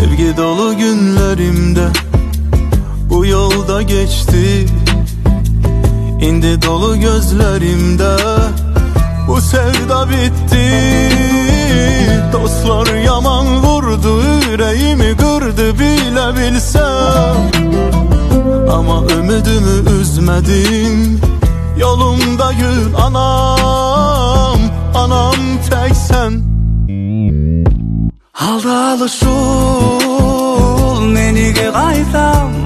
Sevgi dolu günlerimde bu yolda geçti. İndi dolu gözlerimde bu sevda bitti. Dostlar yaman vurdu, yüreğimi kırdı bile bilsem. Ama ümidimi üzmedim, yolumda gül anam, anam tek sen. Aldalı şul, neniga qaysam,